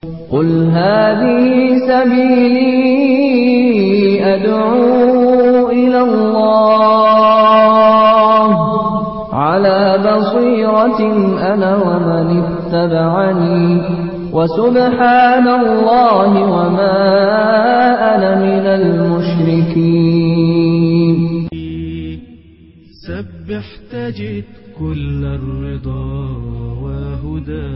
قل هذه سبيلي أدعو إلى الله على بصيرة أنا ومن اتبعني وسبحان الله وما أنا من المشركين. سبح تجد كل الرضا وهدى،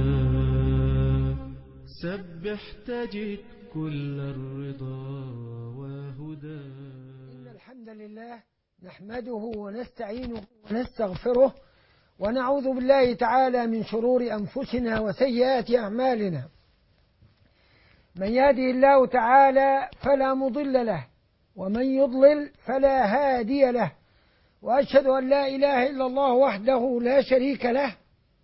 سبح تجد كل الرضا وهدى. إن الحمد لله نحمده ونستعينه ونستغفره ونعوذ بالله تعالى من شرور أنفسنا وسيئات أعمالنا. من يهده الله تعالى فلا مضل له ومن يضلل فلا هادي له، وأشهد أن لا إله إلا الله وحده لا شريك له،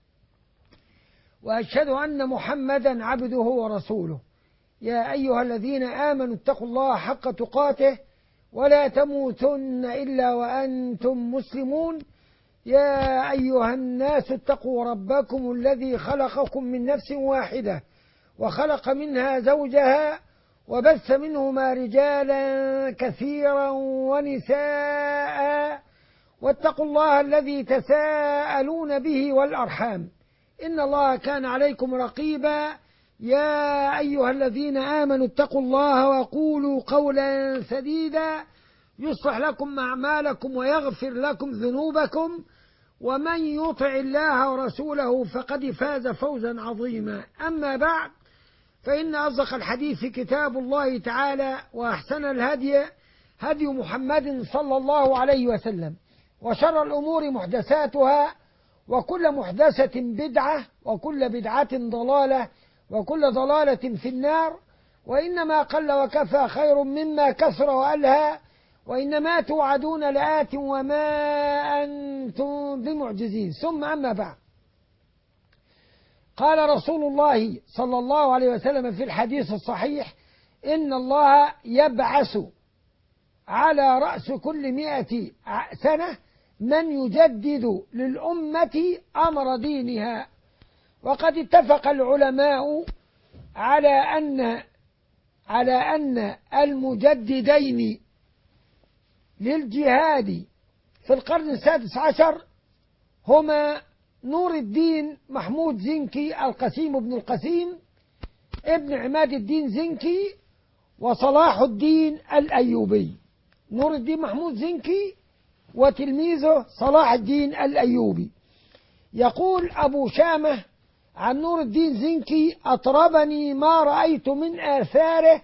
وأشهد أن محمدا عبده ورسوله. يا أيها الذين آمنوا اتقوا الله حق تقاته ولا تموتن إلا وأنتم مسلمون. يا أيها الناس اتقوا ربكم الذي خلقكم من نفس واحدة وخلق منها زوجها وبث منهما رجالا كثيرا ونساء، واتقوا الله الذي تساءلون به والأرحام إن الله كان عليكم رقيبا. يا أيها الذين آمنوا اتقوا الله وقولوا قولا سديدا يصلح لكم أعمالكم ويغفر لكم ذنوبكم، ومن يطع الله ورسوله فقد فاز فوزا عظيما. أما بعد، فإن أصدق الحديث كتاب الله تعالى، وأحسن الهدي هدي محمد صلى الله عليه وسلم، وشر الأمور محدثاتها، وكل محدثة بدعة، وكل بدعة ضلالة، وكل ضلالة في النار. وإنما قل وكفى خير مما كثر وألهى، وإنما توعدون لآت وما أنتم بمعجزين. ثم أما بعد، قال رسول الله صلى الله عليه وسلم في الحديث الصحيح: إن الله يبعث على رأس كل 100 سنة من يجدد للأمة أمر دينها. وقد اتفق العلماء على أن المجددين للجهاد في القرن السادس عشر هما نور الدين محمود زنكي القسيم بن القسيم ابن عماد الدين زنكي، وصلاح الدين الأيوبي. نور الدين محمود زنكي وتلميذه صلاح الدين الأيوبي. يقول أبو شامة عن نور الدين زنكي: أطربني ما رأيت من آثاره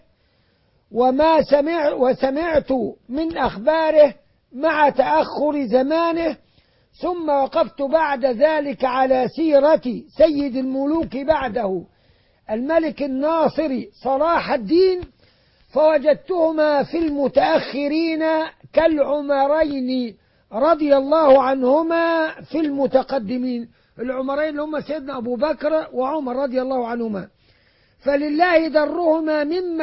وسمعت من أخباره مع تأخر زمانه، ثم وقفت بعد ذلك على سيرة سيد الملوك بعده الملك الناصر صلاح الدين، فوجدتهما في المتأخرين كالعمرين رضي الله عنهما في المتقدمين. العمرين اللي هم سيدنا أبو بكر وعمر رضي الله عنهما. فلله درهما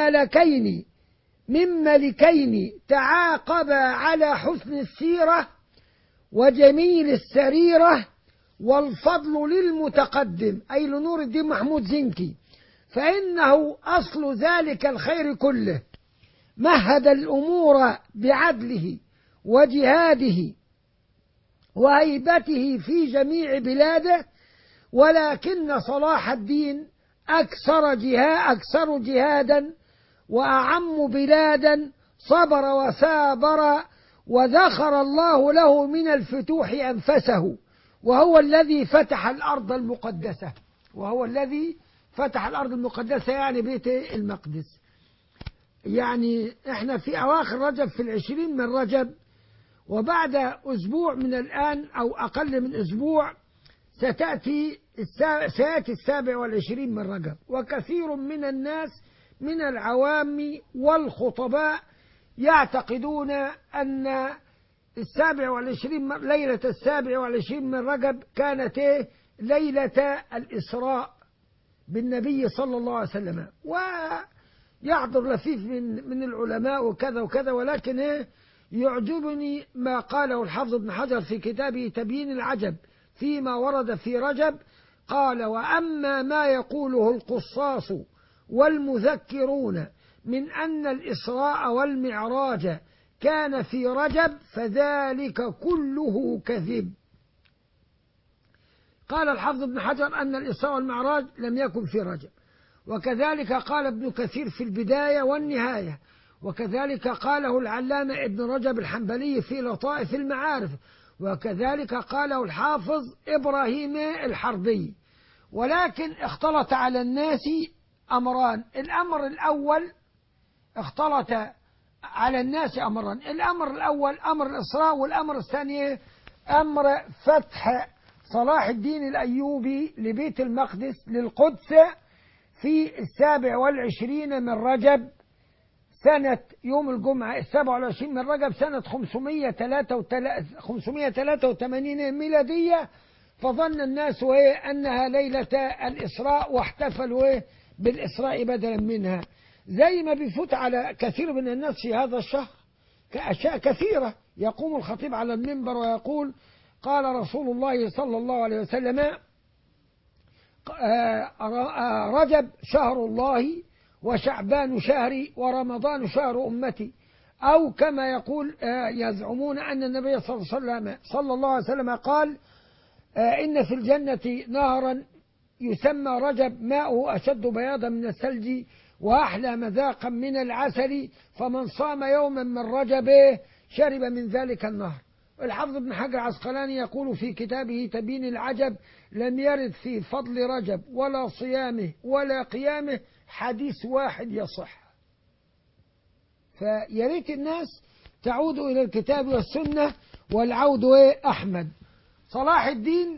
من ملكين تعاقبا على حسن السيرة وجميل السريرة، والفضل للمتقدم أي لنور الدين محمود زنكي، فإنه أصل ذلك الخير كله. مهد الأمور بعدله وجهاده وهيبته في جميع بلاده، ولكن صلاح الدين أكثر جهادا وأعم بلادا، صبر وثابر، وذخر الله له من الفتوح أنفسه، وهو الذي فتح الأرض المقدسة، يعني بيت المقدس. يعني احنا في أواخر رجب، في 20 من رجب، وبعد أسبوع من الآن أو أقل من أسبوع سيأتي 27 من رجب. وكثير من الناس من العوام والخطباء يعتقدون أن 27 ليلة 27 من رجب كانت ليلة الإسراء بالنبي صلى الله عليه وسلم. ويعذر لفيف من العلماء وكذا وكذا، ولكن يعجبني ما قاله الحافظ ابن حجر في كتابه تبيين العجب فيما ورد في رجب. قال: وأما ما يقوله القصاص والمذكرون من أن الإسراء والمعراج كان في رجب فذلك كله كذب. قال الحافظ ابن حجر أن الإسراء والمعراج لم يكن في رجب، وكذلك قال ابن كثير في البداية والنهاية، وكذلك قاله العلامة ابن رجب الحنبلي في لطائف المعارف، وكذلك قاله الحافظ إبراهيم الحربي. ولكن اختلط على الناس أمران. الأمر الأول اختلط على الناس أمران، الأمر الأول أمر الإسراء، والأمر الثاني أمر فتح صلاح الدين الأيوبي لبيت المقدس للقدس في 27 من رجب سنة يوم الجمعة 27 من رجب سنة 583 ميلادية. فظن الناس أنها ليلة الإسراء واحتفلوا بالإسراء بدلا منها، زي ما بيفوت على كثير من الناس في هذا الشهر كأشياء كثيرة. يقوم الخطيب على المنبر ويقول: قال رسول الله صلى الله عليه وسلم: رجب شهر الله، وشعبان شهري، ورمضان شهر أمتي. أو كما يقول يزعمون أن النبي صلى الله عليه وسلم قال: إن في الجنة نهرا يسمى رجب، ماؤه أشد بياضا من الثلج وأحلى مذاقا من العسل، فمن صام يوما من رجب شرب من ذلك النهر. الحافظ ابن حجر العسقلاني يقول في كتابه تبيين العجب: لم يرد في فضل رجب ولا صيامه ولا قيامه حديث واحد يصح. فياريت الناس تعود إلى الكتاب والسنة، والعود أحمد. صلاح الدين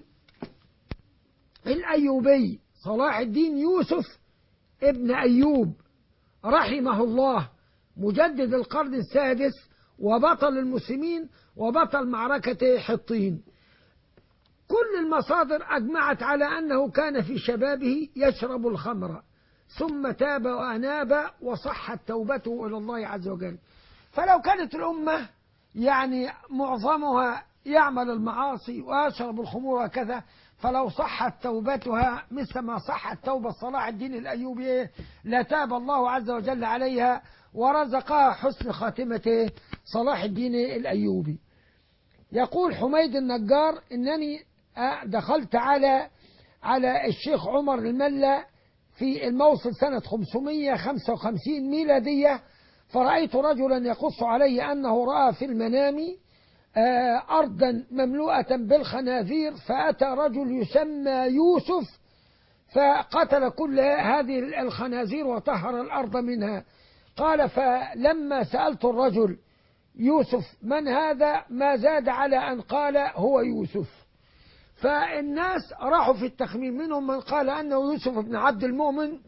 الأيوبي، صلاح الدين يوسف ابن أيوب رحمه الله، مجدد القرن السادس وبطل المسلمين وبطل معركة حطين. كل المصادر أجمعت على أنه كان في شبابه يشرب الخمر، ثم تاب وأناب وصحت توبته إلى الله عز وجل. فلو كانت الأمة يعني معظمها يعمل المعاصي ويشرب الخمور وكذا، فلو صحت توبتها مثل ما صحت توبة صلاح الدين الأيوبي لتاب الله عز وجل عليها ورزقها حسن خاتمة صلاح الدين الأيوبي. يقول حميد النجار: إنني دخلت على الشيخ عمر الملا في الموصل سنة 555 ميلادية، فرأيت رجلا يقص عليه أنه رأى في المنام أرضا مملوءة بالخنازير، فأتى رجل يسمى يوسف فقتل كل هذه الخنازير وطهر الأرض منها. قال: فلما سألت الرجل: يوسف من هذا؟ ما زاد على أن قال: هو يوسف. فالناس راحوا في التخمين، منهم من قال أنه يوسف بن عبد المؤمن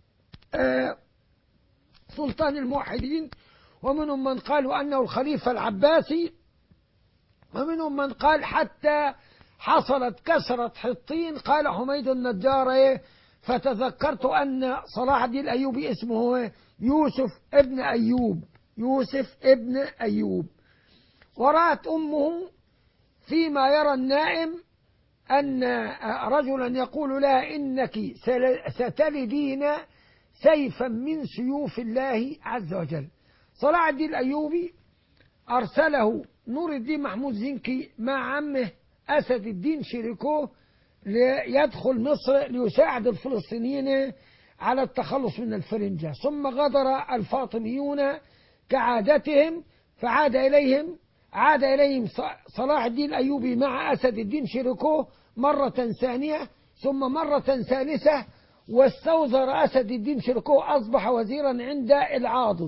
سلطان الموحدين، ومنهم من قالوا أنه الخليفة العباسي، ومنهم من قال حتى حصلت كسرة حطين. قال حميد النجار: فتذكرت أن صلاح الدين الأيوبي اسمه يوسف ابن أيوب، يوسف ابن أيوب. ورأت أمه فيما يرى النائم أن رجلا يقول لها: إنك ستلدين سيفا من سيوف الله عز وجل. صلاح الدين الأيوبي أرسله نور الدين محمود زنكي مع عمه أسد الدين شيركوه ليدخل مصر ليساعد الفلسطينيين على التخلص من الفرنجة. ثم غادر الفاطميون كعادتهم، فعاد إليهم صلاح الدين الأيوبي مع أسد الدين شيركوه مرة ثانية ثم مرة ثالثة، واستوزر أسد الدين شيركوه، أصبح وزيرا عند العاضد.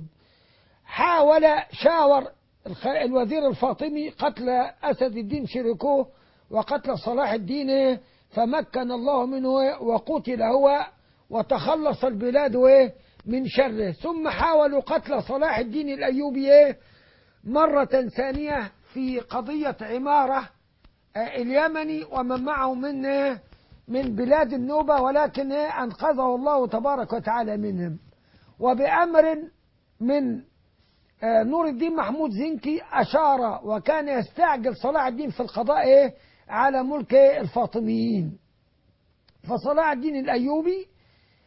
شاور الوزير الفاطمي قتل أسد الدين شيركوه وقتل صلاح الدين، فمكن الله منه وقتل هو وتخلص البلاد من شره. ثم حاولوا قتل صلاح الدين الأيوبي مرة ثانية في قضية عمارة اليمني ومن معه من بلاد النوبة، ولكن أنقذه الله تبارك وتعالى منهم. وبأمر من نور الدين محمود زنكي أشار وكان يستعجل صلاح الدين في القضاء على ملك الفاطميين. فصلاح الدين الأيوبي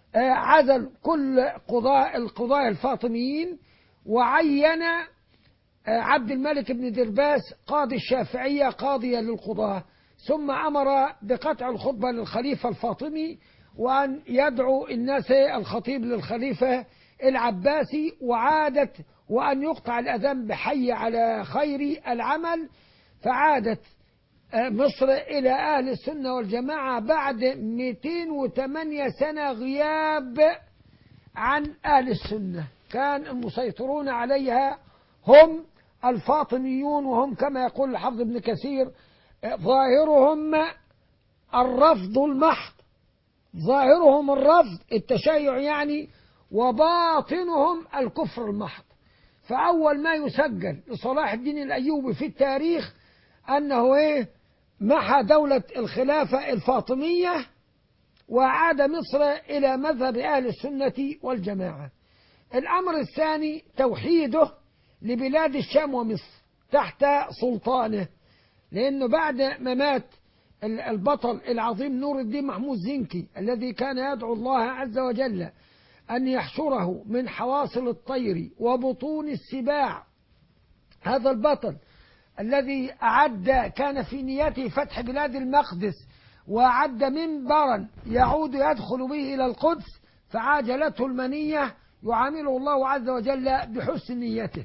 عزل كل القضاة الفاطميين، وعين عبد الملك بن درباس قاضي الشافعية قاضيا للقضاة، ثم أمر بقطع الخطبة للخليفة الفاطمي، وأن يدعو الناس الخطيب للخليفة العباسي، وأن يقطع الأذان بحي على خير العمل. فعادت مصر إلى أهل السنة والجماعة بعد 208 سنة غياب عن أهل السنة. كان المسيطرون عليها هم الفاطميون، وهم كما يقول الحافظ ابن كثير ظاهرهم الرفض المحض، ظاهرهم الرفض التشيع يعني، وباطنهم الكفر المحض. فأول ما يسجل لصلاح الدين الأيوبي في التاريخ أنه محى دولة الخلافة الفاطمية وأعاد مصر إلى مذهب أهل السنة والجماعة. الأمر الثاني توحيده لبلاد الشام ومصر تحت سلطانه، لأنه بعد ما مات البطل العظيم نور الدين محمود زنكي الذي كان يدعو الله عز وجل أن يحشره من حواصل الطير وبطون السباع، هذا البطل الذي كان في نيته فتح بلاد المقدس، وأعد منبرا يعود يدخل به إلى القدس، فعاجلته المنية، يعامله الله عز وجل بحسن نيته.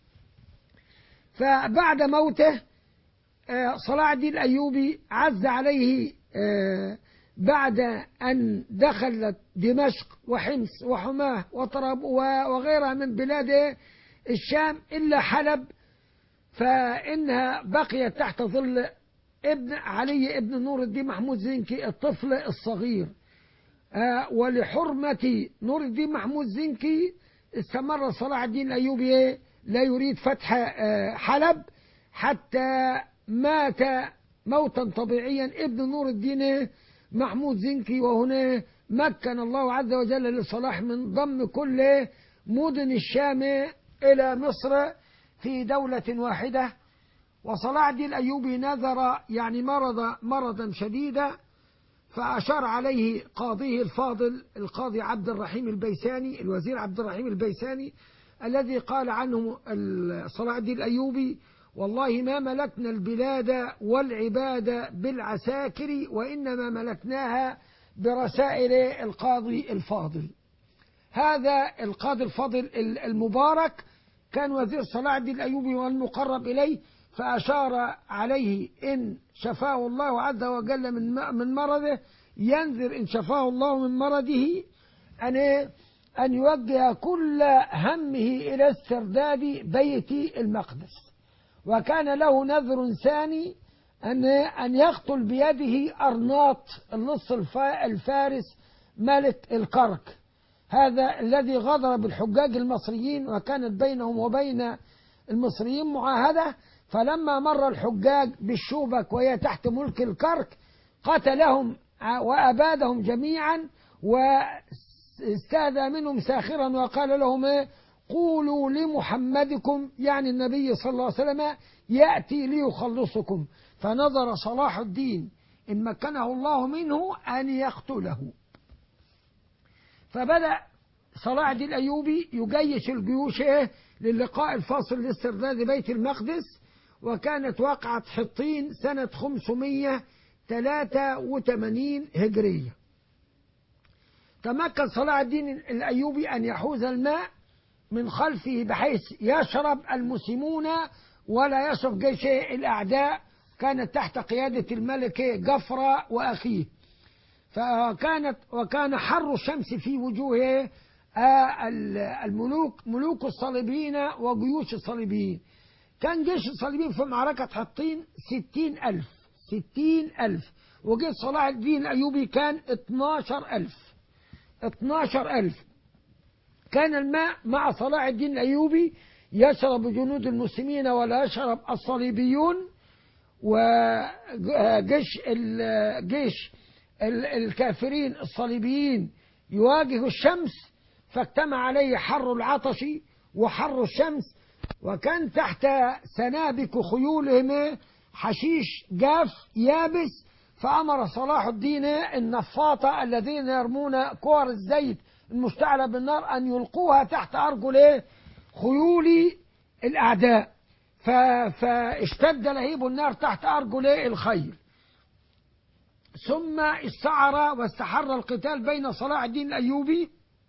فبعد موته صلاح الدين الأيوبي عز عليه بعد أن دخلت دمشق وحمص وحماه وطراب وغيرها من بلاد الشام إلا حلب، فإنها بقيت تحت ظل ابن علي ابن نور الدين محمود زنكي الطفل الصغير. ولحرمة نور الدين محمود زنكي استمر صلاح الدين الأيوبي لا يريد فتح حلب حتى مات موتا طبيعيا ابن نور الدين محمود زنكي. وهنا مكن الله عز وجل لصلاح من ضم كل مدن الشام إلى مصر في دولة واحدة. وصلاح الدين الأيوبي نذر يعني مرضا شديدا، فأشار عليه قاضيه الفاضل القاضي عبد الرحيم البيساني، الوزير عبد الرحيم البيساني، الذي قال عنه صلاح الدين الأيوبي: والله ما ملكنا البلاد والعباد بالعساكر، وإنما ملكناها برسائل القاضي الفاضل. هذا القاضي الفاضل المبارك كان وزير صلاح الدين الأيوبي والمقرب إليه، فأشار عليه إن شفاه الله عز وجل من مرضه، ينذر إن شفاه الله من مرضه أن يوجه كل همه إلى استرداد بيت المقدس. وكان له نذر ثاني أن يقتل بيده أرناط اللص الفارس ملك الكرك، هذا الذي غدر بالحجاج المصريين، وكانت بينهم وبين المصريين معاهدة. فلما مر الحجاج بالشوبك وهي تحت ملك الكرك قتلهم وأبادهم جميعا، واستهدى منهم ساخرا وقال لهم: قولوا لمحمدكم، يعني النبي صلى الله عليه وسلم، يأتي ليخلصكم. فنظر صلاح الدين إن مكنه الله منه أن يقتله. فبدأ صلاح الدين الأيوبي يجيش الجيوش للقاء الفاصل لاسترداد بيت المقدس. وكانت وقعة حطين سنة 583 هجرية. تمكن صلاح الدين الأيوبي أن يحوز الماء من خلفه بحيث يشرب المسلمون ولا يشرب جيش الأعداء، كانت تحت قيادة الملك جفرة وأخيه. وكان حر الشمس في وجوه ملوك الصليبيين وجيوش الصليبيين. كان جيش الصليبيين في معركة حطين 60,000 وجيش صلاح الدين الأيوبي كان 12,000. كان الماء مع صلاح الدين الأيوبي يشرب جنود المسلمين ولا يشرب الصليبيون. وجيش الكافرين الصليبيين يواجه الشمس، فاجتمع عليه حر العطش وحر الشمس، وكان تحت سنابك خيولهم حشيش جاف يابس، فأمر صلاح الدين النفاطة الذين يرمون كور الزيت المشتعلة بالنار أن يلقوها تحت أرجل خيول الأعداء، فاشتد لهيب النار تحت أرجل الخيل. ثم استعر واستحر القتال بين صلاح الدين الأيوبي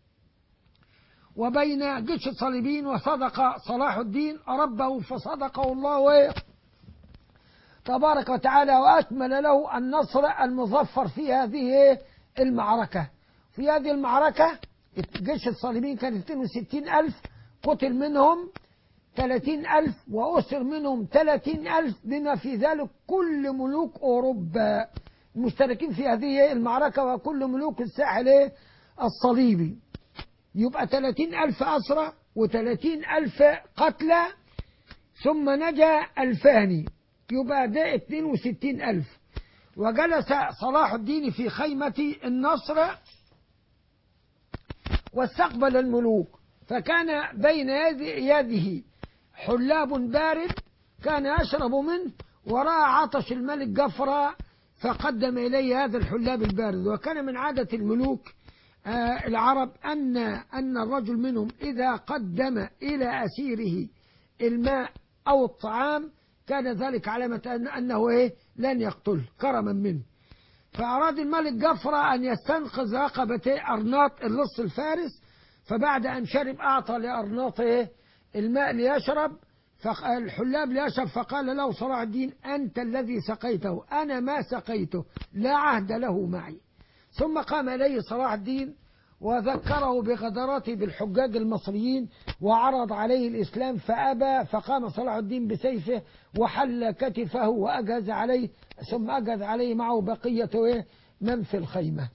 وبين جيش الصليبيين، وصدق صلاح الدين ربه فصدقه الله تبارك وتعالى، وأكمل له النصر المظفر في هذه المعركة. في هذه المعركة جيش الصليبيين كان 62,000، قتل منهم 30,000 وأسر منهم 30,000، بما في ذلك كل ملوك أوروبا مشتركين في هذه المعركة وكل ملوك الساحل الصليبي. يبقى 30,000 أسرى و30,000 قتلى، ثم نجا 2000، يبقى ده 62,000. وجلس صلاح الدين في خيمة النصر واستقبل الملوك، فكان بين يده حلاب بارد كان يشرب منه، ورأى عطش الملك جفرة فقدم إليه هذا الحلاب البارد. وكان من عادة الملوك العرب أن الرجل منهم إذا قدم إلى أسيره الماء أو الطعام كان ذلك علامة أنه لن يقتله كرما منه. فأراد الملك جفرة أن يستنقذ رقبة أرناط اللص الفارس، فبعد أن شرب أعطى لأرناط الماء ليشرب، الحلاب ليشرب، فقال له صلاح الدين: أنت الذي سقيته، أنا ما سقيته، لا عهد له معي. ثم قام إليه صلاح الدين وذكره بغدراته بالحجاج المصريين وعرض عليه الإسلام فأبى، فقام صلاح الدين بسيفه وحل كتفه وأجهز عليه، ثم أجهز عليه معه بقية من في الخيمة.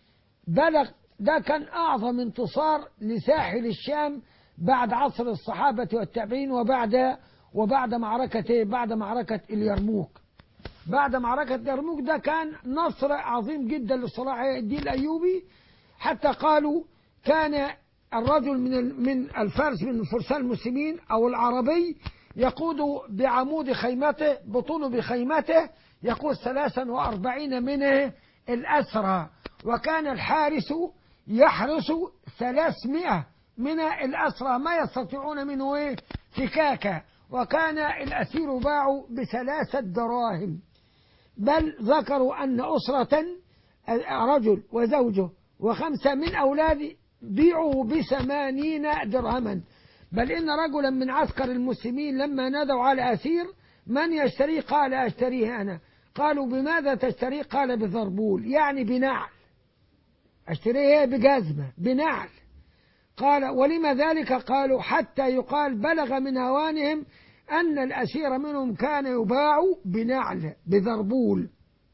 بلغ ده كان أعظم انتصار لساحل الشام بعد عصر الصحابة والتابعين وبعد معركة اليرموك. بعد معركة اليرموك ده كان نصر عظيم جدا لصلاح الدين الأيوبي، حتى قالوا كان الرجل من الفارس من فرسان المسلمين أو العربي يقود بعمود خيمته بطوله بخيمته يقود 43 من الأسرى، وكان الحارس يحرس 300 من الأسرى ما يستطيعون منه فكاكا، وكان الأسير باع ب3 دراهم. بل ذكروا أن أسرة رجل وزوجه و5 من أولاده بيعوا ب80 درهما. بل إن رجلا من عسكر المسلمين لما نادوا على أسير: من يشتريه؟ قال: أشتريه أنا. قالوا: بماذا تشتريه؟ قال: بضربول، يعني بنعل. أشتريه بجزمة بنعل. قال: ولما ذلك؟ قالوا: حتى يقال بلغ من هوانهم أن الأسير منهم كان يباع بنعل بضربول.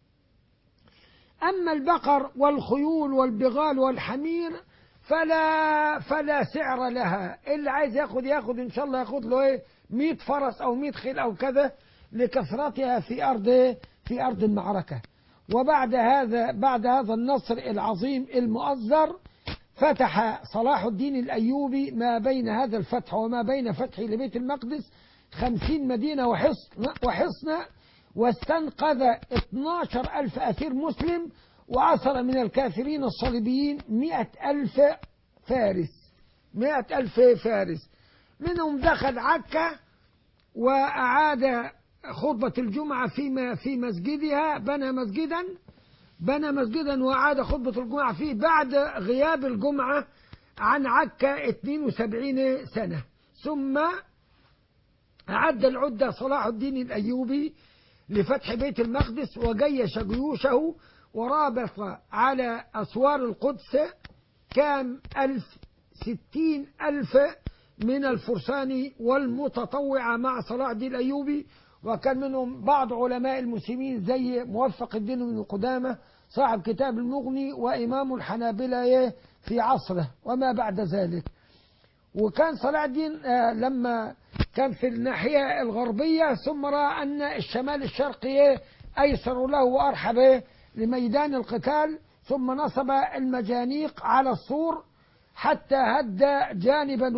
أما البقر والخيول والبغال والحمير فلا سعر لها، اللي عايز ياخد إن شاء الله ياخد له 100 فرس أو 100 خيل أو كذا لكثرتها في أرض المعركة. وبعد هذا النصر العظيم المؤزر فتح صلاح الدين الأيوبي ما بين هذا الفتح وما بين فتحه لبيت المقدس 50 مدينة وحصن، واستنقذ 12,000 أسير مسلم، وأسر من الكافرين الصليبيين 100,000 فارس. 100,000 فارس منهم دخل عكا وأعاد خطبة الجمعة في مسجدها، بنى مسجدا وأعاد خطبة الجمعة فيه بعد غياب الجمعة عن عكا 72 سنة. ثم أعد العدة صلاح الدين الأيوبي لفتح بيت المقدس، وجيش جيوشه ورابط على أسوار القدس كام 60,000 من الفرسان والمتطوعة مع صلاح الدين الأيوبي. وكان منهم بعض علماء المسلمين زي موفق الدين بن قدامة صاحب كتاب المغني وإمام الحنابلة في عصره وما بعد ذلك. وكان صلاح الدين لما كان في الناحية الغربية ثم رأى أن الشمال الشرقي أيسر له وأرحب لميدان القتال، ثم نصب المجانيق على السور حتى هد جانبا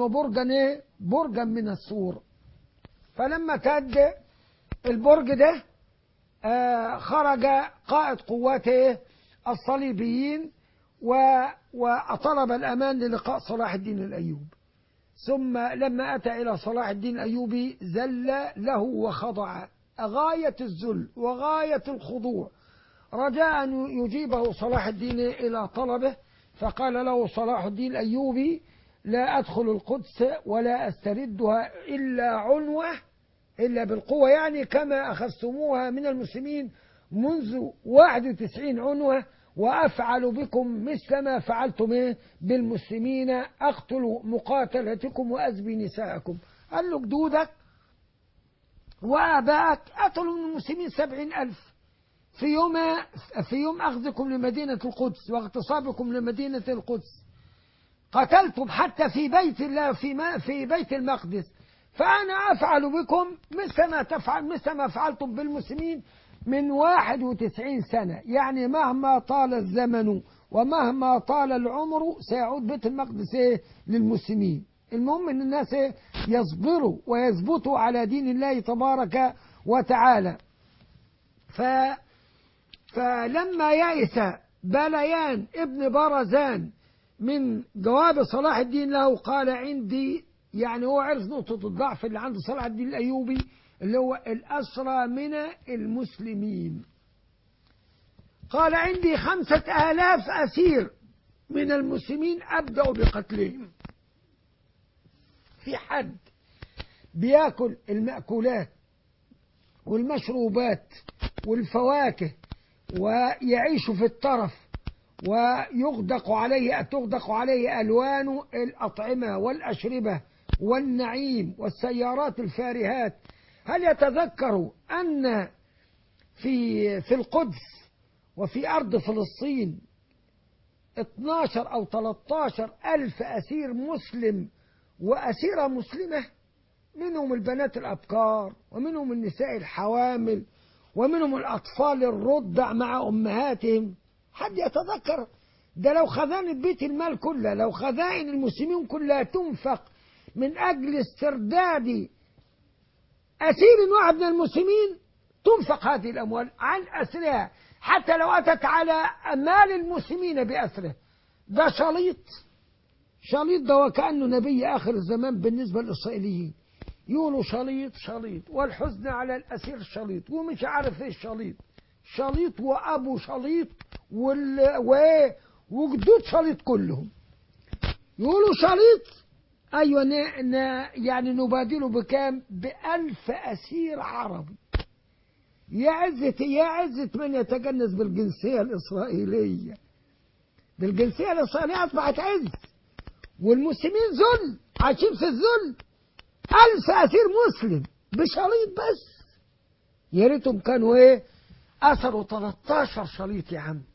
برجا من السور. فلما تهد البرج ده خرج قائد قواته الصليبيين وطلب الأمان للقاء صلاح الدين الأيوبي. ثم لما أتى إلى صلاح الدين الأيوبي ذل له وخضع غاية الذل وغاية الخضوع، رجاء أن يجيبه صلاح الدين إلى طلبه. فقال له صلاح الدين الأيوبي: لا أدخل القدس ولا أستردها إلا عنوة، إلا بالقوة، يعني كما أخذتموها من المسلمين منذ 91 عنوة، وأفعل بكم مثل ما فعلتم بالمسلمين، أقتل مقاتلتكم وأزبي نساءكم. قال له: جدودك وآبائك قتلوا من المسلمين 70,000 في يوم أخذكم لمدينة القدس واغتصابكم لمدينة القدس، قتلتم حتى في بيت الله في بيت المقدس، فأنا أفعل بكم مثل ما فعلتم بالمسلمين من 91 سنة. يعني مهما طال الزمن ومهما طال العمر سيعود بيت المقدس للمسلمين. المهم أن الناس يصبروا ويثبتوا على دين الله تبارك وتعالى. فلما يئس بليان ابن برزان من جواب صلاح الدين له قال: عندي، يعني هو عرف نقطة الضعف اللي عند صلاح الدين الأيوبي اللي هو الأسرى من المسلمين. قال: عندي 5,000 أسير من المسلمين أبدأ بقتلهم. في حد بياكل المأكولات والمشروبات والفواكه ويعيش في الترف تغدق عليه ألوان الأطعمة والأشربة والنعيم والسيارات الفارهات. هل يتذكر أن في القدس وفي أرض فلسطين 12 أو 13 ألف أسير مسلم وأسيرة مسلمة، منهم البنات الأبكار ومنهم النساء الحوامل ومنهم الأطفال الرضع مع أمهاتهم؟ حد يتذكر؟ ده لو خزائن بيت المال كلها، لو خزائن المسلمين كلها تنفق من أجل استرداد أسير واحد من المسلمين، تنفق هذه الأموال عن أسرها، حتى لو أتت على مال المسلمين بأسره. ده شليط ده وكأنه نبي آخر الزمان بالنسبة للإسرائيليين. يقولوا شليط والحزن على الأسير شليط، ومش عارف ايش شليط وأبو شليط وجدود شليط كلهم يقولوا شليط. أيوة، يعني نبادله بكام؟ ب1000 أسير عربي. يا عزة من يتجنس بالجنسية الإسرائيلية. بالجنسية الإسرائيلية أصبحت عز، والمسلمين ذل، عايشين في الذل. 1000 أسير مسلم بشليط بس. يا ريتهم كانوا أسروا 13 شليط يا عم.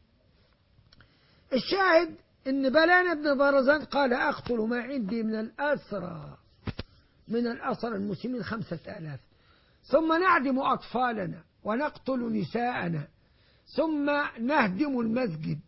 الشاهد إن بلان بن برزان قال: أقتل ما عندي من الأسرى المسلمين 5,000، ثم نعدم أطفالنا ونقتل نساءنا، ثم نهدم المسجد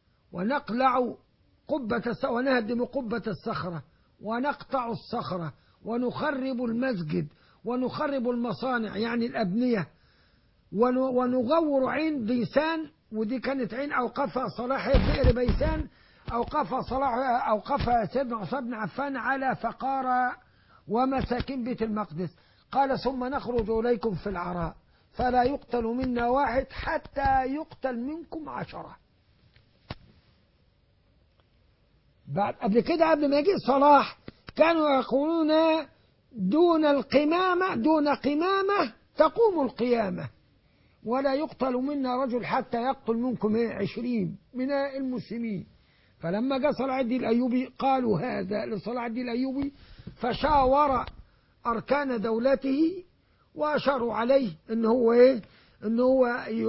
ونهدم قبة الصخرة ونقطع الصخرة ونخرب المسجد ونخرب المصانع يعني الأبنية، ونغور عين بيسان، ودي كانت عين أوقفها صلاح بئر بيسان، أوقفها سيدنا عثمان بن عفان على فقارة ومساكين بيت المقدس. قال: ثم نخرج إليكم في العراء فلا يقتل منا واحد حتى يقتل منكم 10. قبل كده، قبل ما يجي صلاح، كانوا يقولون: دون قمامة تقوم القيامة، ولا يقتل منا رجل حتى يقتل منكم 20 من المسلمين. فلما جاء صلاح الدين الأيوبي قالوا هذا لصلاح الدين الأيوبي، فشاور أركان دولته وأشاروا عليه إن هو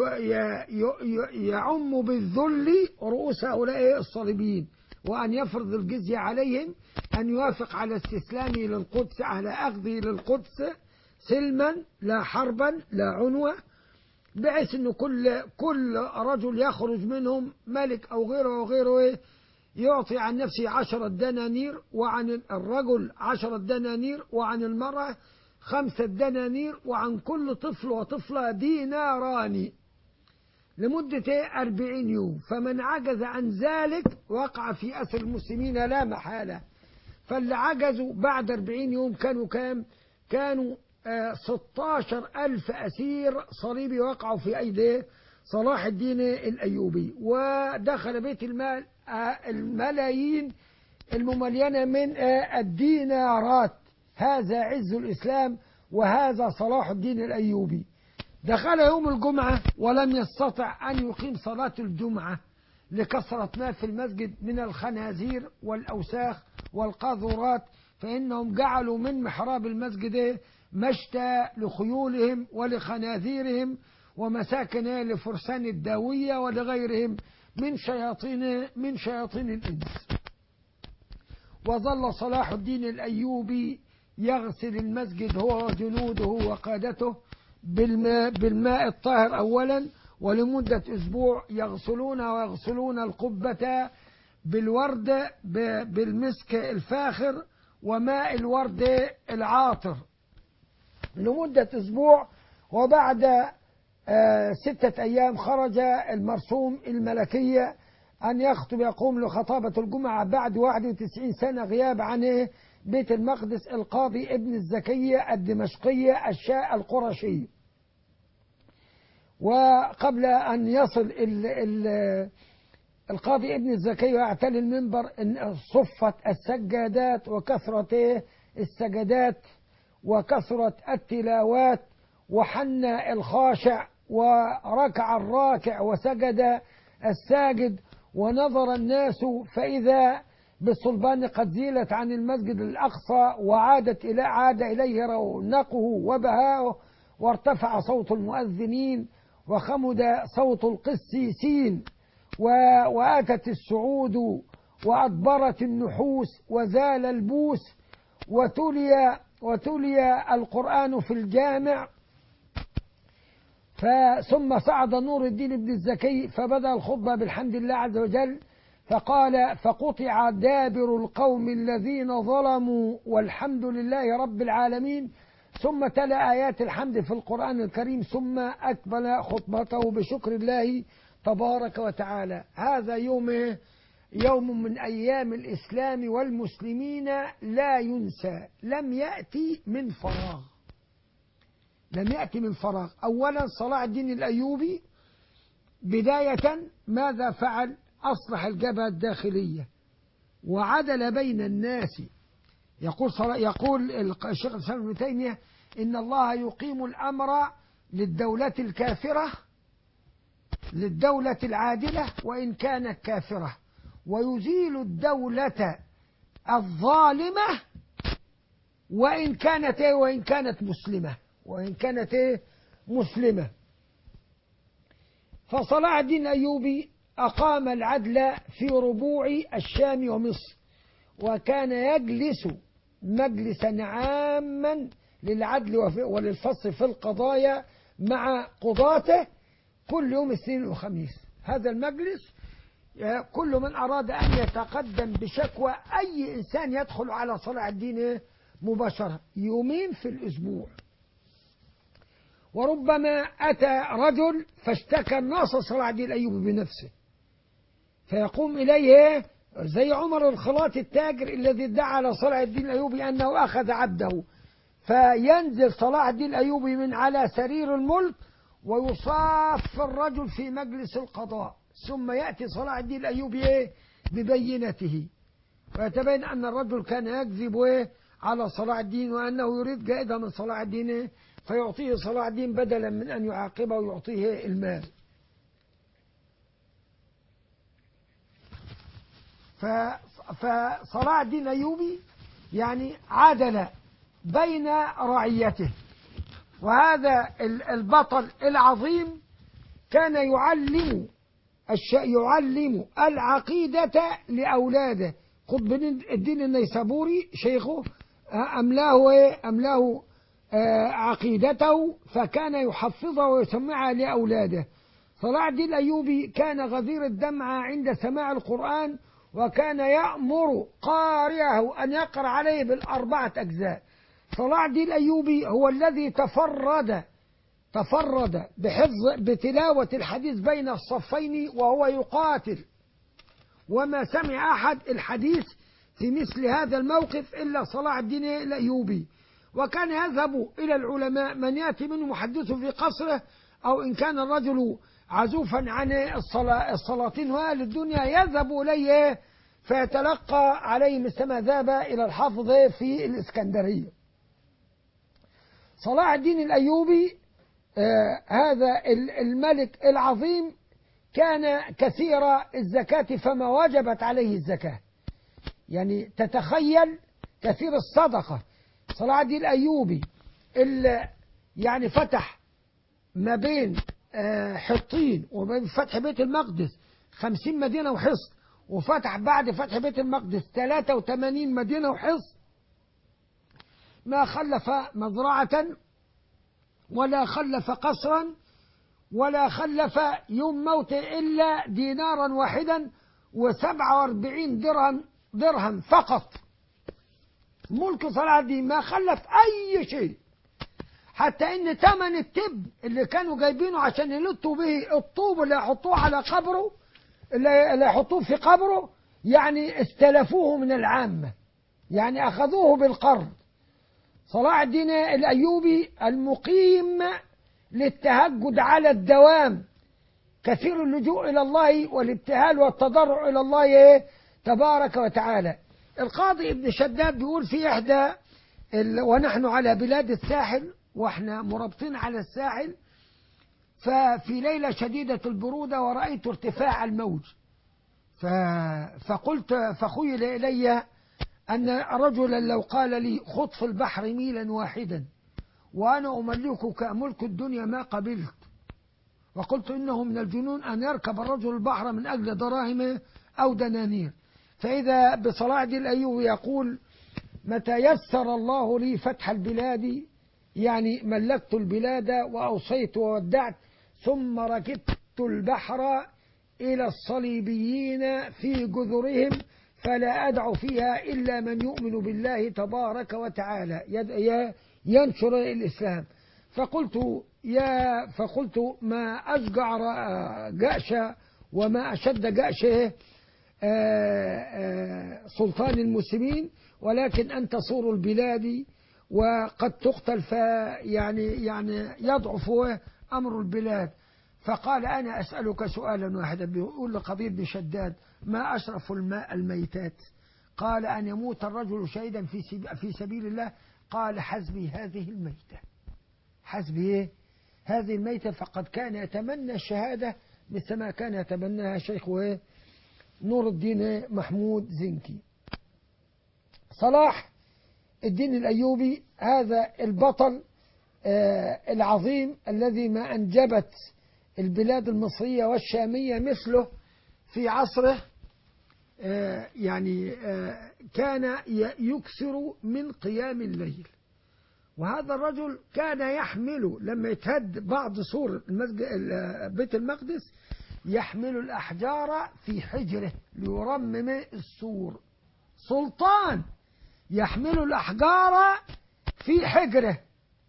يعم بالذل رؤوس هؤلاء الصليبيين، وأن يفرض الجزية عليهم، أن يوافق على استسلامه للقدس، على أخذه للقدس سلما لا حربا لا عنوة، بحيث أن كل رجل يخرج منهم ملك أو غيره يعطي عن نفسه 10 دنانير، وعن الرجل 10 دنانير، وعن المرأة 5 دنانير، وعن كل طفل وطفلة ديناران لمدة 40 يوم. فمن عجز عن ذلك وقع في أسر المسلمين لا محالة. فاللي عجزوا بعد 40 يوم كانوا كام؟ كانوا 16,000 أسير صليبي وقعوا في أيدي صلاح الدين الأيوبي. ودخل بيت المال الملايين المملينة من الدينارات. هذا عز الإسلام، وهذا صلاح الدين الأيوبي. دخل يوم الجمعة ولم يستطع أن يقيم صلاة الجمعة لكثرة ما في المسجد من الخنازير والأوساخ والقاذورات، فإنهم جعلوا من محراب المسجد مشتى لخيولهم ولخنازيرهم ومساكن لفرسان الداوية ولغيرهم من شياطين الإنس. وظل صلاح الدين الأيوبي يغسل المسجد هو وجنوده وقادته بالماء الطاهر أولا، ولمدة أسبوع يغسلون القبة بالورد بالمسك الفاخر وماء الورد العاطر لمدة أسبوع. وبعد 6 أيام خرج المرسوم الملكية أن يخطب يقوم لخطابة الجمعة بعد 91 سنة غياب عنه بيت المقدس القاضي ابن الزكية الدمشقية القرشي. وقبل أن يصل القاضي ابن الزكية ويعتلي المنبر إن صفت السجادات وكثرة السجدات وكثرة التلاوات، وحن الخاشع وركع الراكع وسجد الساجد، ونظر الناس فإذا بالصلبان قد زيلت عن المسجد الأقصى عاد إليه رونقه وبهاؤه، وارتفع صوت المؤذنين وخمد صوت القسيسين، وآتت السعود وأدبرت النحوس وزال البوس، وتلي القرآن في الجامع. ثم صعد نور الدين بن الزكي فبدأ الخطبة بالحمد لله عز وجل، فقال: فقطع دابر القوم الذين ظلموا والحمد لله رب العالمين. ثم تلا آيات الحمد في القرآن الكريم، ثم أكمل خطبته بشكر الله تبارك وتعالى. هذا يوم من أيام الإسلام والمسلمين لا ينسى، لم يأتي من فراغ. أولا صلاح الدين الأيوبي بداية ماذا فعل؟ أصلح الجبهة الداخلية وعدل بين الناس. يقول الشيخ الإسلام ابن تيمية: إن الله يقيم الأمر للدولة الكافرة للدولة العادلة وإن كانت كافرة، ويزيل الدولة الظالمة وإن كانت مسلمة. فصلاح الدين الأيوبي أقام العدل في ربوع الشام ومصر، وكان يجلس مجلسا عاما للعدل وللفصل في القضايا مع قضاته كل يوم الاثنين والخميس. هذا المجلس كل من أراد أن يتقدم بشكوى أي إنسان يدخل على صلاح الدين مباشرة، يومين في الأسبوع. وربما أتى رجل فاشتكى الناس صلاح الدين الأيوبي بنفسه، فيقوم إليه زي عمر الخلاط التاجر الذي ادعى على صلاح الدين الأيوبي أنه أخذ عبده، فينزل صلاح الدين الأيوبي من على سرير الملك ويصاف الرجل في مجلس القضاء، ثم يأتي صلاح الدين الأيوبي ببينته، ويتبين أن الرجل كان يكذب على صلاح الدين وأنه يريد جائزة من صلاح الدين، فيعطيه صلاح الدين بدلا من أن يعاقبه ويعطيه المال. فصلاح الدين الأيوبي يعني عدل بين رعيته. وهذا البطل العظيم كان يعلم العقيدة لأولاده. قطب الدين النيسابوري شيخه أملاه عقيدته، فكان يحفظها ويسمعها لأولاده. صلاح الدين الأيوبي كان غزير الدمعة عند سماع القرآن، وكان يأمر قارئه أن يقرأ عليه ب4 أجزاء. صلاح الدين الأيوبي هو الذي تفرد بتلاوة الحديث بين الصفين وهو يقاتل، وما سمع أحد الحديث في مثل هذا الموقف إلا صلاح الدين الأيوبي. وكان يذهب إلى العلماء من يأتي منه محدث في قصره، أو إن كان الرجل عزوفا عن السلاطين وأهل الدنيا يذهب إليه فيتلقى عليه مثل ما ذهب إلى الحافظ في الإسكندرية. صلاح الدين الأيوبي هذا الملك العظيم كان كثير الزكاة فما وجبت عليه الزكاة، يعني تتخيل كثير الصدقة. صلاح الدين الأيوبي اللي يعني فتح ما بين حطين وبين فتح بيت المقدس 50 مدينة وحصن، وفتح بعد فتح بيت المقدس 83 مدينة وحصن، ما خلف مزرعة ولا خلف قصرا ولا خلف يوم موته إلا دينارا واحدا و47 درهم فقط. ملك صلاح الدين ما خلف أي شيء، حتى إن ثمن التب اللي كانوا جايبينه عشان يلطوا به الطوب اللي يحطوه على قبره، اللي يحطوه في قبره، يعني استلفوه من العامة، يعني أخذوه بالقرض. صلاح الدين الأيوبي المقيم للتهجد على الدوام، كثير اللجوء إلى الله والابتهال والتضرع إلى الله تبارك وتعالى. القاضي ابن شداد بيقول في إحدى ونحن على بلاد الساحل وإحنا مرابطين على الساحل، ففي ليلة شديدة البرودة ورأيت ارتفاع الموج، فقلت فخيل إلي أن رجلا لو قال لي خط في البحر ميلا واحدا وأنا أملكك ملك الدنيا ما قبلت. وقلت إنه من الجنون أن يركب الرجل البحر من أجل دراهم أو دنانير. فإذا بصلاح الدين الأيوبي يقول متى يسر الله لي فتح البلاد، يعني ملكت البلاد وأوصيت وودعت، ثم ركبت البحر إلى الصليبيين في جذرهم فلا أدع فيها إلا من يؤمن بالله تبارك وتعالى ينشر الإسلام. فقلت ما أشجع جأش وما أشد جأشه سلطان المسلمين، ولكن أن تصور البلاد وقد تقتل يعني يضعف أمر البلاد. فقال أنا أسألك سؤالا واحدا، بيقول لقبيل بن شداد ما أشرف الماء الميتات؟ قال أن يموت الرجل شهيدا في سبيل الله. قال حسبي هذه الميتة، حسبي هذه الميتة، فقد كان يتمنى الشهادة مثل ما كان يتمناها شيخه نور الدين محمود زنكي. صلاح الدين الأيوبي هذا البطل العظيم الذي ما أنجبت البلاد المصرية والشامية مثله في عصره، كان يكثر من قيام الليل. وهذا الرجل كان يحمل لما يتهد بعض سور بيت المقدس يحمل الأحجار في حجره ليرمم السور. سلطان يحمل الأحجار في حجره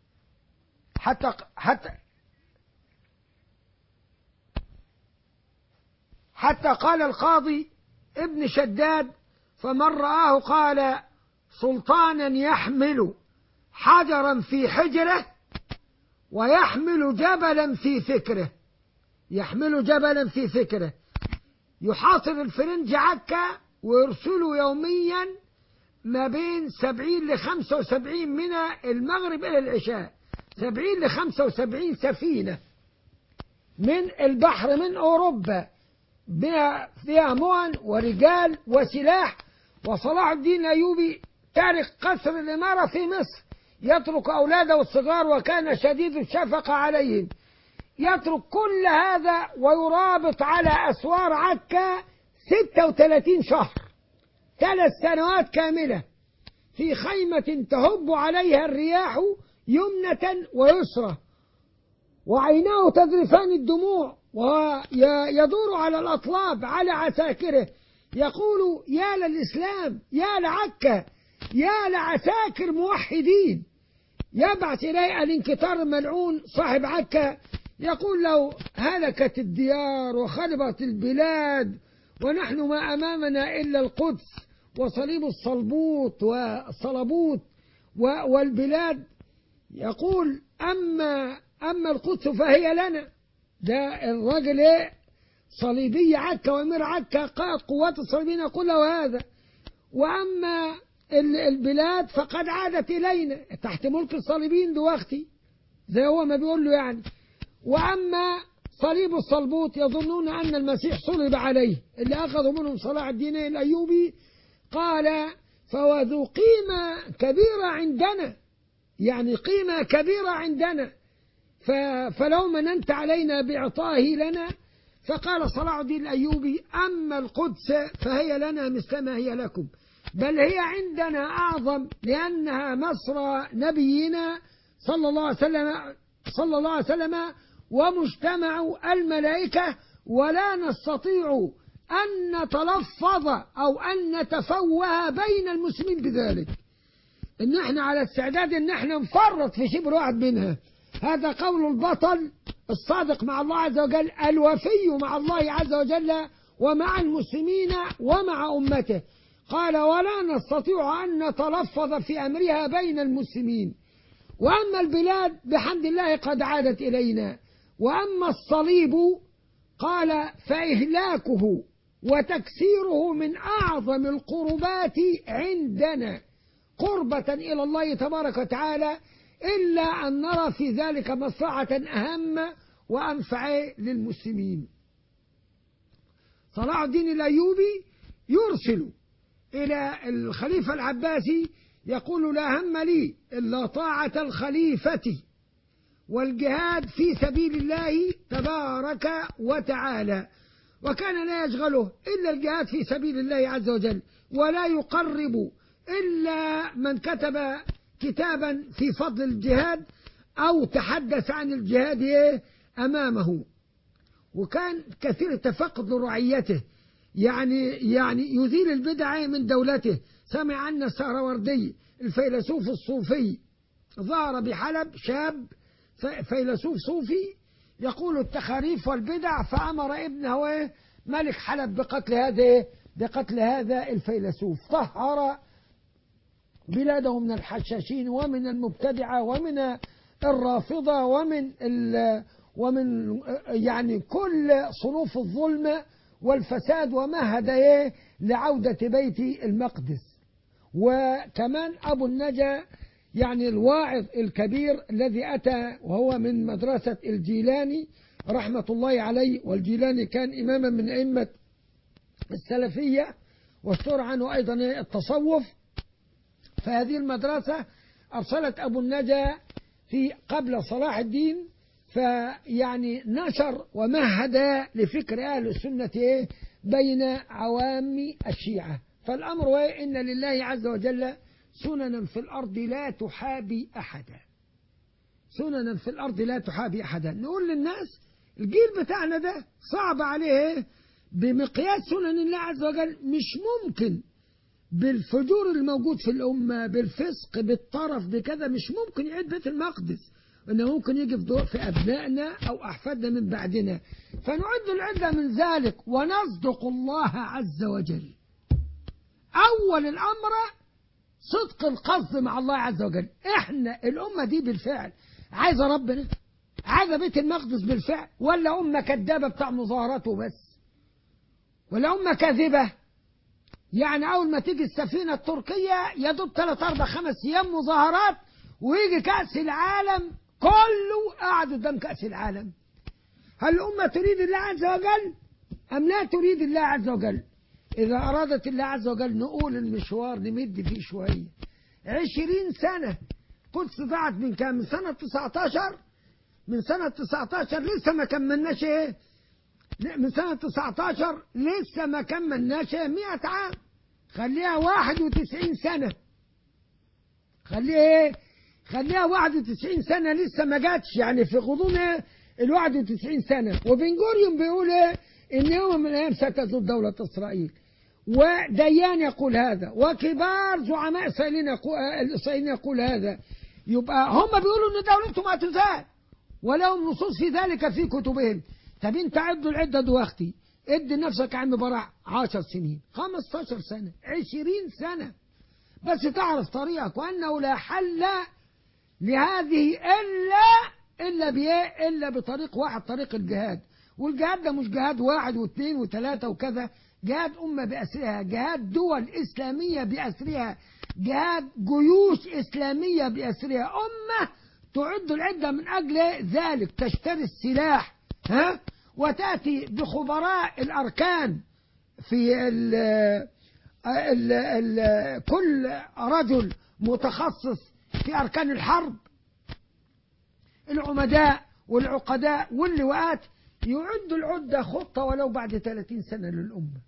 حتى قال القاضي ابن شداد فمن رآه قال سلطانا يحمل حجرا في حجره ويحمل جبلا في فكره، يحمل جبلا في فكره، يحاصر الفرنج عكا ويرسله يوميا ما بين 70 ل75 من المغرب إلى العشاء، 70 ل75 سفينة من البحر من أوروبا فيها مؤن ورجال وسلاح. وصلاح الدين الأيوبي تارك قصر الإمارة في مصر، يترك أولاده الصغار وكان شديد الشفقة عليهم، يترك كل هذا ويرابط على أسوار عكا 36 شهر، 3 سنوات كاملة في خيمة تهب عليها الرياح يمنة ويسرى، وعيناه تذرفان الدموع ويدور على الأطلاب على عساكره يقول يا للإسلام، يا لعكا، يا لعساكر موحدين، يبعث إليه الانكتار الملعون صاحب عكا، يقول لو هلكت الديار وخربت البلاد ونحن ما أمامنا إلا القدس وصليب الصلبوط والصلبوط والبلاد، يقول أما القدس فهي لنا. ده الراجل صليبي عكا وأمير عكا قائد قوات الصليبيين يقول له هذا. وأما البلاد فقد عادت إلينا تحت ملك الصليبيين دلوقتي زي هو ما بيقول له يعني. وأما صليب الصلبوط يظنون أن المسيح صلب عليه، اللي أخذوا منهم صلاح الدين الأيوبي قال فهو ذو قيمة كبيرة عندنا، يعني قيمة كبيرة عندنا، فلو مننت علينا بإعطائه لنا. فقال صلاح الدين الأيوبي أما القدس فهي لنا مثلما هي لكم، بل هي عندنا أعظم لأنها مصر نبينا صلى الله عليه وسلم ومجتمع الملائكة، ولا نستطيع أن نتلفظ أو أن نتفوه بين المسلمين بذلك، إن احنا على استعداد إن احنا نفرط في شبر واحد منها. هذا قول البطل الصادق مع الله عز وجل الوفي مع الله عز وجل ومع المسلمين ومع أمته. قال ولا نستطيع أن نتلفظ في أمرها بين المسلمين. وأما البلاد بحمد الله قد عادت إلينا. وأما الصليب قال فإهلاكه وتكسيره من أعظم القربات عندنا قربة إلى الله تبارك وتعالى، إلا أن نرى في ذلك مصلحة أهم وأنفع للمسلمين. صلاح الدين الأيوبي يرسل إلى الخليفة العباسي يقول لا هم لي إلا طاعة الخليفة والجهاد في سبيل الله تبارك وتعالى، وكان لا يشغله إلا الجهاد في سبيل الله عز وجل، ولا يقرب إلا من كتب كتابا في فضل الجهاد أو تحدث عن الجهاد أمامه. وكان كثير التفقد لرعيته، يعني يزيل البدع من دولته. سمع أن السهروردي الفيلسوف الصوفي ظهر بحلب شاب فيلسوف صوفي يقول التخاريف والبدع، فأمر ابنه ملك حلب بقتل هذا الفيلسوف. طهر بلاده من الحشاشين ومن المبتدعة ومن الرافضة ومن يعني كل صنوف الظلم والفساد، ومهد لعودة بيت المقدس. وكمان أبو النجا يعني الواعظ الكبير الذي أتى وهو من مدرسة الجيلاني رحمة الله عليه، والجيلاني كان إماما من أئمة السلفية واشتهر عنه أيضا التصوف. فهذه المدرسة أرسلت أبو النجا في قبل صلاح الدين، فيعني نشر ومهد لفكر أهل السنة بين عوام الشيعة. فالأمر هو إن لله عز وجل سننا في الأرض لا تحابي أحدا، سننا في الأرض لا تحابي أحدا. نقول للناس الجيل بتاعنا ده صعب عليه بمقياس سنن الله عز وجل، مش ممكن بالفجور الموجود في الأمة بالفسق بالطرف بكذا مش ممكن يعيد بيت المقدس، إنه ممكن يجي في ضوء في أبنائنا أو أحفادنا من بعدنا. فنعد العدة من ذلك ونصدق الله عز وجل. أول الأمر صدق القصد مع الله عز وجل. إحنا الأمة دي بالفعل عايزة ربنا، عايزة بيت المقدس بالفعل، ولا أمة كذابة بتاع مظاهرات وبس، ولا أمة كاذبة؟ يعني أول ما تيجي السفينة التركية يدوب 3 4 5 أيام مظاهرات، ويجي كأس العالم كله قاعد قدام كأس العالم. هل الأمة تريد الله عز وجل أم لا تريد الله عز وجل؟ إذا أرادت الله عز وجل نقول المشوار نمد فيه شوية. 20 سنة قدس ضاعت من كام؟ من سنة 19، من سنة 19 لسه ما كملناش من سنة 19 لسه ما كملناش 100 عام. خليها 91 سنة، خليها 91 سنة لسه ما جاتش، يعني في غضون 91 سنة. وبن جوريون بيقول إن يوم من الأيام ستزول دولة إسرائيل، وديان يقول هذا، وكبار زعماء الإسرائيليين يقول هذا. يبقى هم بيقولوا ان دولتهم هتزال ولهم نصوص في ذلك في كتبهم. طب انت عدوا العدة دلوقتي، ادي نفسك يا عم براح 10 سنين 15 سنة 20 سنة بس تعرف طريقك، وأنه لا حل لهذه إلا بطريق واحد، طريق الجهاد. والجهاد ده مش جهاد واحد واثنين وثلاثة وكذا، جهاد أمة بأسرها، جهاد دول إسلامية بأسرها، جهاد جيوش إسلامية بأسرها، أمة تعد العدة من أجل ذلك، تشتري السلاح وتأتي بخبراء الأركان في كل رجل متخصص في أركان الحرب، العمداء والعقداء واللواءات، يعد العدة خطة ولو بعد 30 سنة للأمة.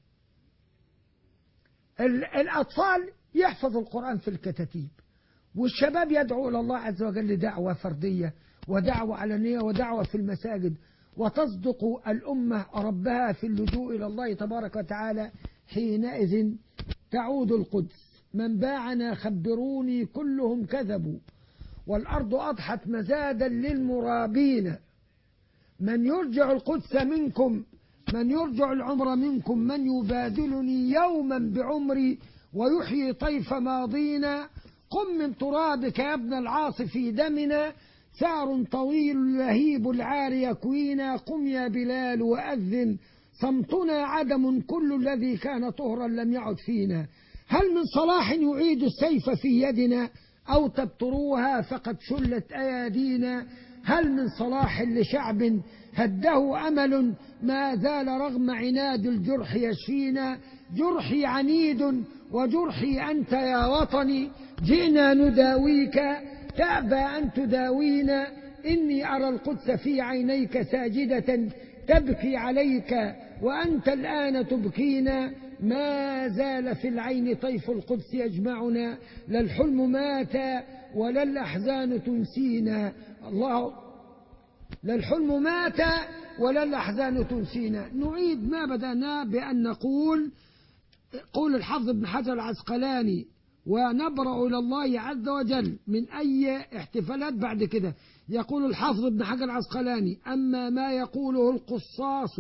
الأطفال يحفظوا القرآن في الكتاتيب، والشباب يدعو إلى الله عز وجل دعوة فردية ودعوة علنية ودعوة في المساجد، وتصدق الأمة ربها في اللجوء إلى الله تبارك وتعالى. حينئذ تعود القدس. من باعنا خبروني كلهم كذبوا، والأرض أضحت مزادا للمرابين. من يرجع القدس منكم، من يرجع العمر منكم، من يبادلني يوما بعمري ويحيي طيف ماضينا. قم من ترابك يا ابن العاص في دمنا، سار طويل لهيب العار يكوينا. قم يا بلال وأذن، صمتنا عدم، كل الذي كان طهرا لم يعد فينا. هل من صلاح يعيد السيف في يدنا، أو تبتروها فقد شلت أيادينا. هل من صلاح لشعب هده أمل، ما زال رغم عناد الجرح يشفينا. جرحي عنيد وجرحي أنت يا وطني، جئنا نداويك تأبى أن تداوينا. إني أرى القدس في عينيك ساجدة تبكي عليك، وأنت الآن تبكينا. ما زال في العين طيف القدس يجمعنا، لا الحلم مات ولا الأحزان تنسينا. الله، لا الحلم مات ولا الأحزان تنسينا. نعيد ما بدأنا بأن نقول قول الحافظ ابن حجر العسقلاني: ونبرأ إلى الله عز وجل من أي احتفالات بعد كده. يقول الحافظ ابن حجر العسقلاني: أما ما يقوله القصاص،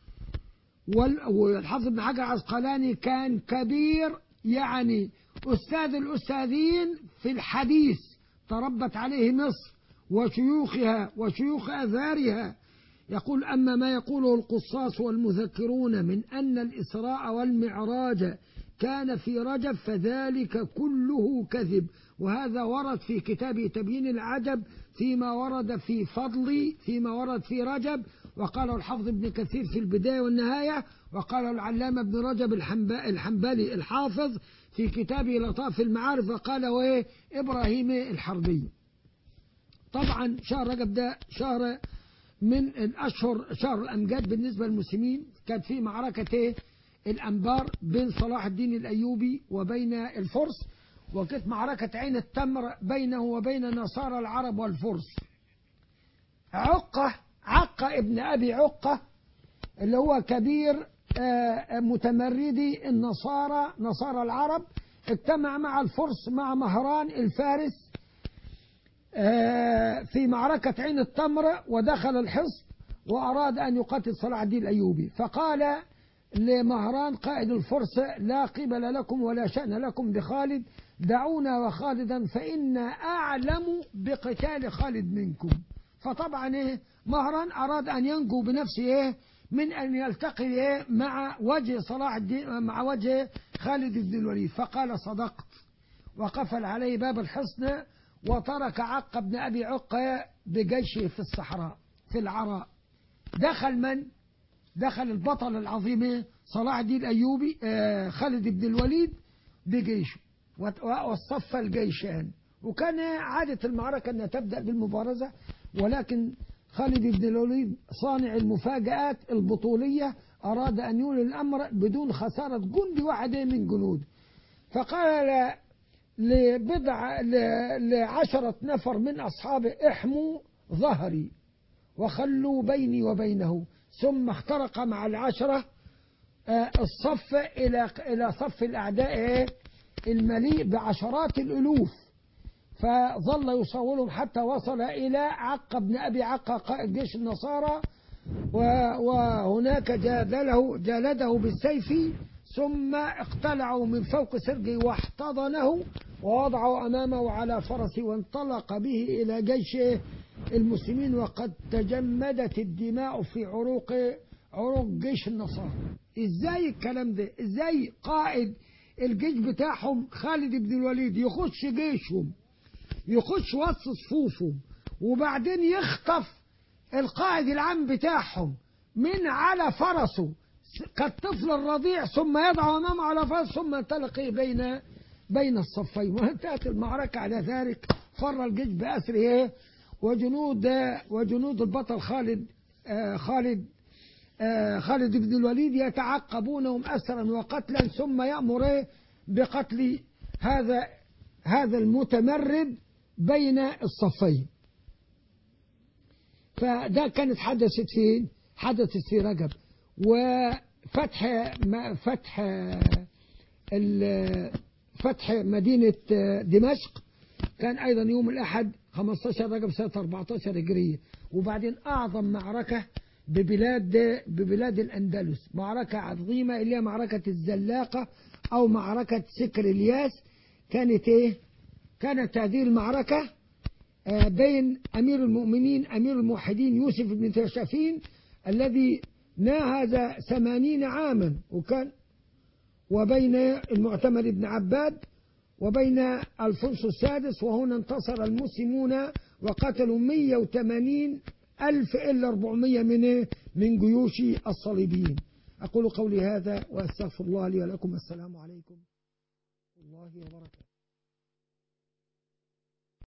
والحافظ ابن حجر العسقلاني كان كبير، يعني أستاذ الأستاذين في الحديث، تربت عليه مصر وشيوخها وشيوخ أزهارها. يقول: أما ما يقوله القصاص والمذكرون من أن الإسراء والمعراج كان في رجب فذلك كله كذب، وهذا ورد في كتاب تبيين العجب فيما ورد في فضل، فيما ورد في رجب. وقال الحافظ ابن كثير في البداية والنهاية، وقال العلامة ابن رجب الحنبلي الحافظ في كتابه لطاف المعارف، وقال إبراهيم الحربي. طبعا شهر رجب ده شهر من الأشهر، شهر الأمجاد بالنسبة للمسلمين. كانت في معركة الأنبار بين صلاح الدين الأيوبي وبين الفرس، وكانت معركة عين التمر بينه وبين نصارى العرب والفرس. عقة ابن أبي عقة اللي هو كبير متمردي النصارى، نصارى العرب، اجتمع مع الفرس مع مهران الفارس في معركة عين التمر، ودخل الحصن وأراد أن يقاتل صلاح الدين الأيوبي. فقال لمهران قائد الفرس: لا قبل لكم ولا شأن لكم بخالد، دعونا وخالدا فإنا أعلم بقتال خالد منكم. فطبعا مهران أراد أن ينجو بنفسه من أن يلتقي مع وجه صلاح الدين، مع وجه خالد بن الوليد. فقال: صدقت، وقفل عليه باب الحصن وترك عقة بن أبي عقة بجيشه في الصحراء في العراء. دخل من؟ دخل البطل العظيم صلاح الدين الأيوبي خالد بن الوليد بجيشه، واصطف الجيشان. وكان عادة المعركة أنها تبدأ بالمبارزة، ولكن خالد بن الوليد صانع المفاجآت البطولية أراد أن يولي الأمر بدون خسارة جندي واحد من جنود. فقال ل10 نفر من أصحابه: احموا ظهري وخلوا بيني وبينه. ثم اخترق مع 10 الصف إلى صف الأعداء المليء بعشرات الألوف. فظل يصولهم حتى وصل إلى عقة بن أبي عقة قائد جيش النصارى، وهناك جالده بالسيف، ثم اقتلعوا من فوق سرجه واحتضنه ووضعه أمامه على فرسه وانطلق به إلى جيش المسلمين، وقد تجمدت الدماء في عروق جيش النصارى. ازاي الكلام ده؟ ازاي قائد الجيش بتاعهم خالد بن الوليد يخش جيشهم، يخش وسط صفوفهم، وبعدين يخطف القائد العام بتاعهم من على فرسه كالطفل الرضيع، ثم يضع أمامه على فرس، ثم ينطلق بين الصفين، وانتهت المعركة على ذلك. فر الجيش بأسره وجنود البطل خالد بن الوليد يتعقبونهم أسرا وقتلا، ثم يأمر بقتل هذا المتمرد بين الصفين. فده كانت حدثت فين؟ حدثت في رجب. فتح مدينة دمشق كان أيضا يوم الأحد 15 رجب سنة 14 هجرية. وبعدين أعظم معركة ببلاد الأندلس، معركة عظيمة اللي هي معركة الزلاقة أو معركة سكر الياس. كانت إيه؟ كانت هذه المعركة بين أمير المؤمنين أمير الموحدين يوسف بن تاشفين الذي ناهز 80 عاما، وبين المعتمر بن عباد وبين ألفونسو السادس. وهنا انتصر المسلمون وقتلوا 180,000 إلا 400 من جيوش الصليبيين. أقول قولي هذا وأستغفر الله لي ولكم. السلام عليكم ورحمة الله وبركاته.